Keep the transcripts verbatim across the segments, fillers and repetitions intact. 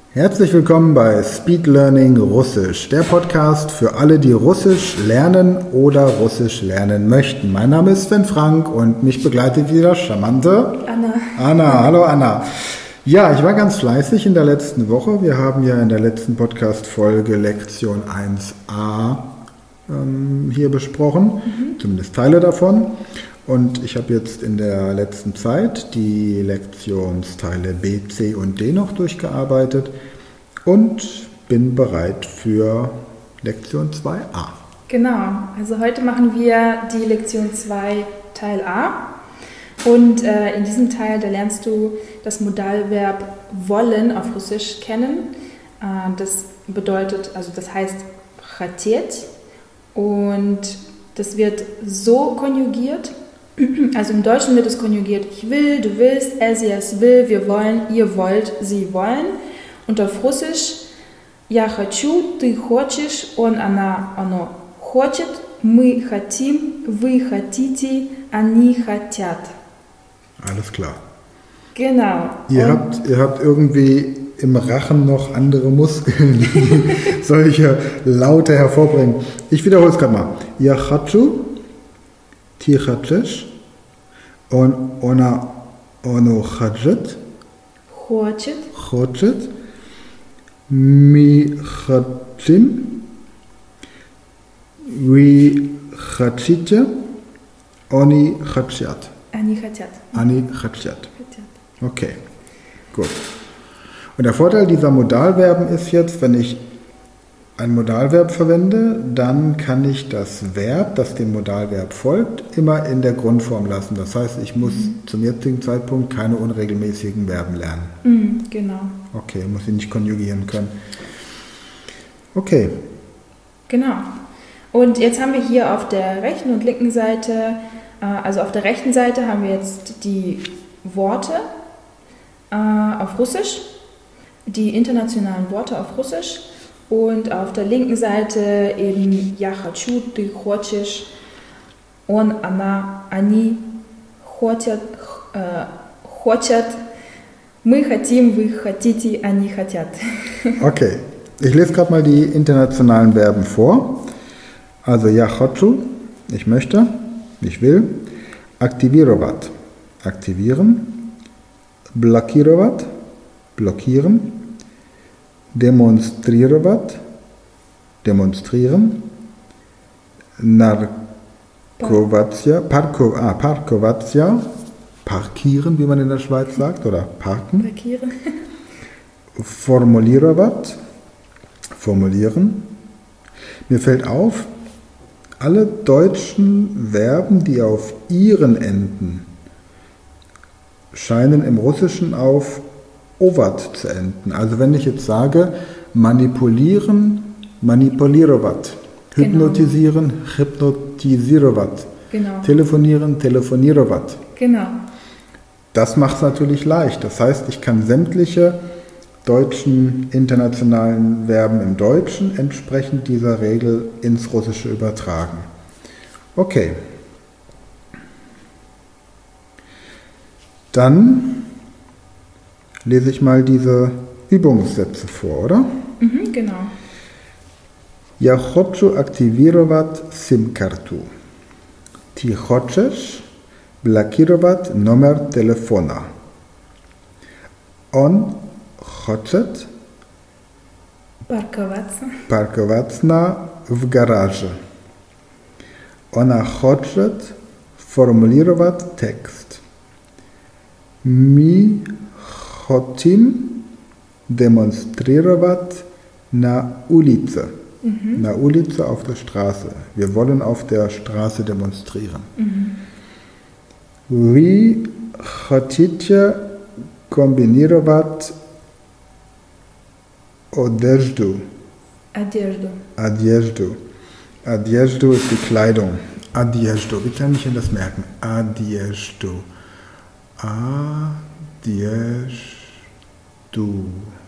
Herzlich willkommen bei Speed Learning Russisch, der Podcast für alle, die Russisch lernen oder Russisch lernen möchten. Mein Name ist Sven Frank und mich begleitet wieder charmante Anna. Anna, hallo Anna. Ja, ich war ganz fleißig in der letzten Woche. Wir haben ja in der letzten Podcast-Folge Lektion eins a ähm, hier besprochen, mhm. zumindest Teile davon. Und ich habe jetzt in der letzten Zeit die Lektionsteile B, C und D noch durchgearbeitet und bin bereit für Lektion zwei a. Genau, also heute machen wir die Lektion zwei Teil A. Und äh, in diesem Teil, da lernst du das Modalverb wollen auf Russisch kennen. Äh, das bedeutet, also das heißt хотеть und das wird so konjugiert. Also im Deutschen wird es konjugiert, ich will, du willst, er, sie, es will, wir wollen, ihr wollt, sie wollen. Und auf Russisch, я хочу, ты хочешь, он, она, оно хочет, мы хотим, вы хотите, они хотят. Alles klar. Genau. Ihr habt, ihr habt irgendwie im Rachen noch andere Muskeln, die solche Laute hervorbringen. Ich wiederhole es gerade mal. Я хочу, ты хочешь, он, она, оно хочет, хочет, хочет, мы хотим, вы хотите, они хотят. Они хотят. Они хотят. Okay, gut. Und der Vorteil dieser Modalverben ist jetzt, wenn ich ein Modalverb verwende, dann kann ich das Verb, das dem Modalverb folgt, immer in der Grundform lassen. Das heißt, ich muss mhm. zum jetzigen Zeitpunkt keine unregelmäßigen Verben lernen. Mhm, genau. Okay, muss ich nicht konjugieren können. Okay. Genau. Und jetzt haben wir hier auf der rechten und linken Seite, also auf der rechten Seite haben wir jetzt die Worte auf Russisch, die internationalen Worte auf Russisch. Und auf der linken Seite eben я хочу, ты хочешь, он, она, они хотят, äh, хотят, мы хотим, вы хотите, они хотят. Okay, ich lese gerade mal die internationalen Verben vor. Also я хочу, ich möchte, ich will, активировать, aktivieren, блокировать, blockieren, demonstrировать, demonstrieren, нарковаться, парко, ah, парковаться, parkieren, wie man in der Schweiz sagt, oder parken. Parkieren. Formulировать, formulieren. Mir fällt auf, alle deutschen Verben, die auf ihren enden, scheinen im Russischen auf ovat zu enden. Also wenn ich jetzt sage, manipulieren, manipulировать, hypnotisieren, genau. hypnotisировать, genau. telefonieren, telefonировать. Genau. Das macht es natürlich leicht. Das heißt, ich kann sämtliche deutschen internationalen Verben im Deutschen entsprechend dieser Regel ins Russische übertragen. Okay. Dann lese ich mal diese Übungssätze vor, oder? Mhm, genau. Я хочу активировать сим-карту. Ты хочешь блокировать номер телефона. Он хочет парковаться. парковаться в гараже. Она хочет формулировать текст. Мы хотим demonstrировать на улице. Mhm. Na улице auf der Straße. Wir wollen auf der Straße demonstrieren. Mhm. Вы хотите комбинировать одежду. Одежду. Одежду. Одежду ist die Kleidung. Одежду. Wie kann ich denn das merken? Одежду. Одежду.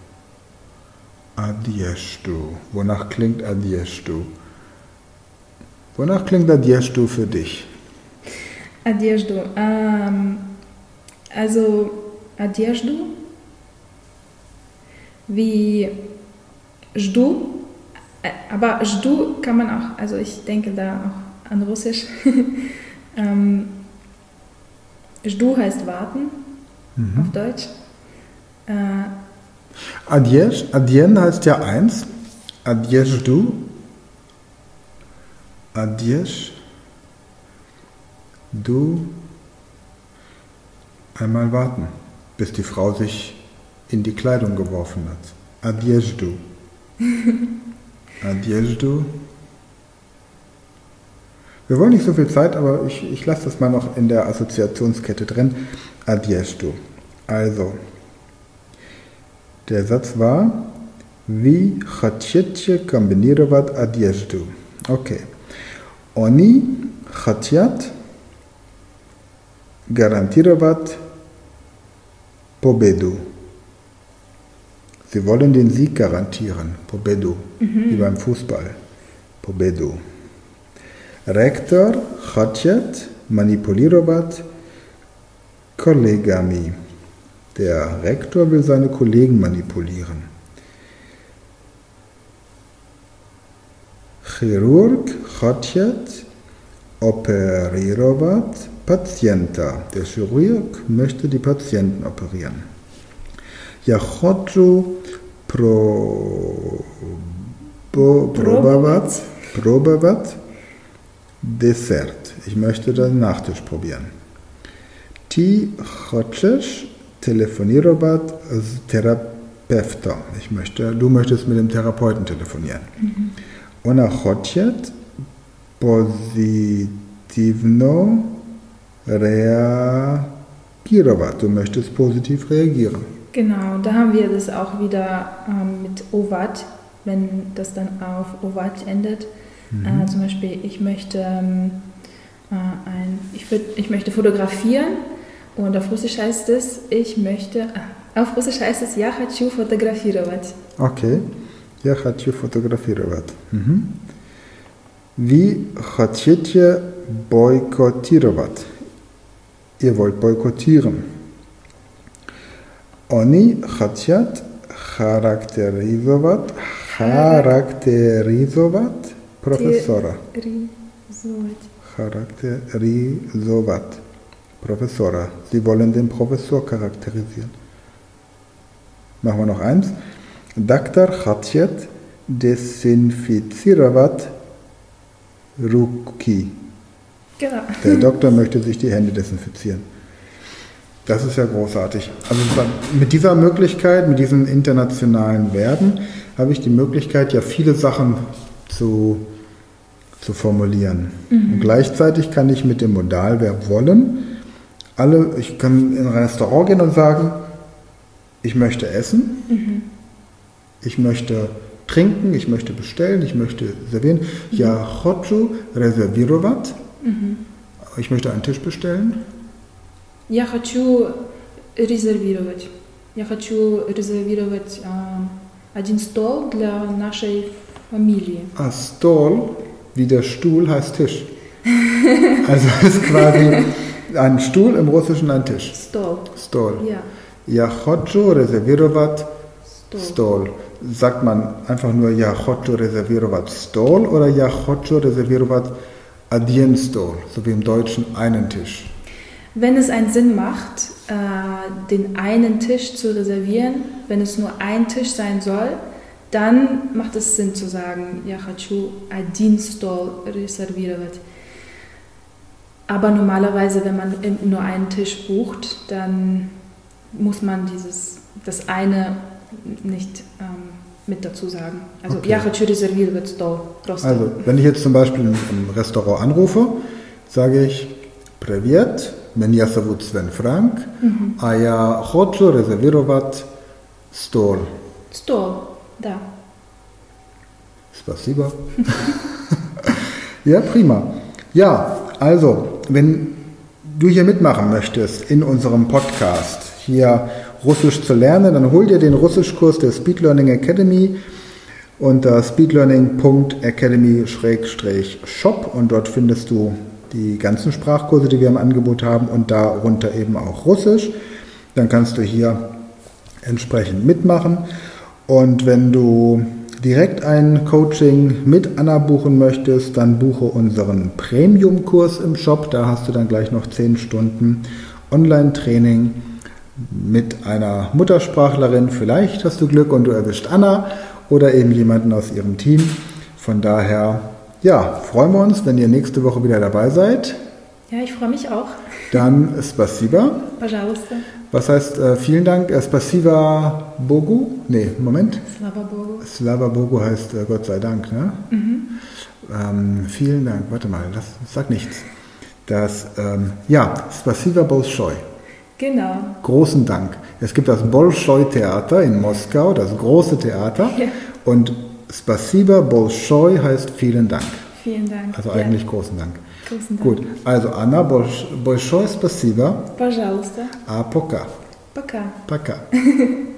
Одежду. Wonach klingt Одежду? Wonach klingt Одежду für dich? Одежду. Ähm, also Одежду wie Jdu, aber Jdu kann man auch, also ich denke da auch an Russisch. ähm, Jdu heißt warten, mhm. auf Deutsch. Äh, Adiesh, Adien heißt ja eins. Adiesh du. Adiesh du. Einmal warten, bis die Frau sich in die Kleidung geworfen hat. Adiesh du. Adiesh du. Wir wollen nicht so viel Zeit, aber ich, ich lasse das mal noch in der Assoziationskette drin. Adiesh du. Also, der Satz war, wie хотите комбинировать одежду. Okay. Они хотят гарантировать победу. Sie wollen den Sieg garantieren. Победу. Mhm. Wie beim Fußball. Победу. Rektor хочет манипулировать коллегами. Der Rektor will seine Kollegen manipulieren. Chirurg хочет оперировать пациента. Der Chirurg möchte die Patienten operieren. Я хочу пробовать, пробовать Dessert. Ich möchte den Nachtisch probieren. Ty хочешь telefonировать с терапевтом. Ich möchte, du möchtest mit dem Therapeuten telefonieren. Mhm. Она хочет позитивно reagieren. Du möchtest positiv reagieren. Genau, da haben wir das auch wieder ähm, mit ovat, wenn das dann auf ovat endet. Mhm. Äh, zum Beispiel, ich möchte, ähm, äh, ein, ich, würd, ich möchte fotografieren. Und auf Russisch heißt es, ich möchte, auf Russisch heißt es, я хочу фотографировать. Okay, я хочу фотографировать. Mhm. Wie хотите бойкотировать? Ihr wollt boykottieren. Они хотят характеризовать, характеризовать профессора. Характеризовать. Professora. Sie wollen den Professor charakterisieren. Machen wir noch eins. Доктор хочет дезинфицировать руки. Genau. Der Doktor möchte sich die Hände desinfizieren. Das ist ja großartig. Also mit dieser Möglichkeit, mit diesen internationalen Verben, habe ich die Möglichkeit, ja viele Sachen zu, zu formulieren. Mhm. Und gleichzeitig kann ich mit dem Modalverb wollen Alle, ich kann in ein Restaurant gehen und sagen, ich möchte essen, mhm. ich möchte trinken, ich möchte bestellen, ich möchte servieren. Mhm. Ja хочу резервировать. Mhm. Ich möchte einen Tisch bestellen. Я хочу резервировать. Я хочу резервировать äh, один стол для нашей Familie. Ah, Stol, wie der Stuhl, heißt Tisch. Also ist quasi ein Stuhl im Russischen ein Tisch. Stol. Stol. Ja. Я хочу резервировать стол. Sagt man einfach nur Я хочу резервировать стол oder Я хочу резервировать один стол, so wie im Deutschen einen Tisch? Wenn es einen Sinn macht, äh, den einen Tisch zu reservieren, wenn es nur ein Tisch sein soll, dann macht es Sinn zu sagen Я хочу один стол резервировать. Aber normalerweise, wenn man nur einen Tisch bucht, dann muss man dieses, das eine nicht ähm, mit dazu sagen. Also, okay. Я хочу резервировать стол. Просто. Also, wenn ich jetzt zum Beispiel im Restaurant anrufe, sage ich Привет, меня зовут Sven Frank, mhm. а я хочу резервировать стол. Стол, да. Спасибо. Ja, prima. Ja, also, wenn du hier mitmachen möchtest in unserem Podcast, hier Russisch zu lernen, dann hol dir den Russischkurs der Speed Learning Academy unter speedlearning punkt academy slash shop und dort findest du die ganzen Sprachkurse, die wir im Angebot haben und darunter eben auch Russisch. Dann kannst du hier entsprechend mitmachen Und wenn du direkt ein Coaching mit Anna buchen möchtest, dann buche unseren Premium-Kurs im Shop. Da hast du dann gleich noch zehn Stunden Online-Training mit einer Muttersprachlerin. Vielleicht hast du Glück und du erwischt Anna oder eben jemanden aus ihrem Team. Von daher, ja, freuen wir uns, wenn ihr nächste Woche wieder dabei seid. Ja, ich freue mich auch. Dann spasiba. Пожалуйста. Was heißt äh, vielen Dank? Äh, Spasiba Bogu? Nee, Moment. Slava Bogu. Slava Bogu heißt äh, Gott sei Dank, ne? Mhm. Ähm, vielen Dank. Warte mal, das sag nichts. Das, ähm, ja, Spasiba Bolshoi. Genau. Großen Dank. Es gibt das Bolshoi-Theater in Moskau, das große Theater. Ja. Und Spasiba Bolshoi heißt vielen Dank. Vielen Dank. Also ja. eigentlich großen Dank. Großen Dank. Gut, also Anna, Bolshoi Spasiba. Пожалуйста. A poka. Пока. Пока.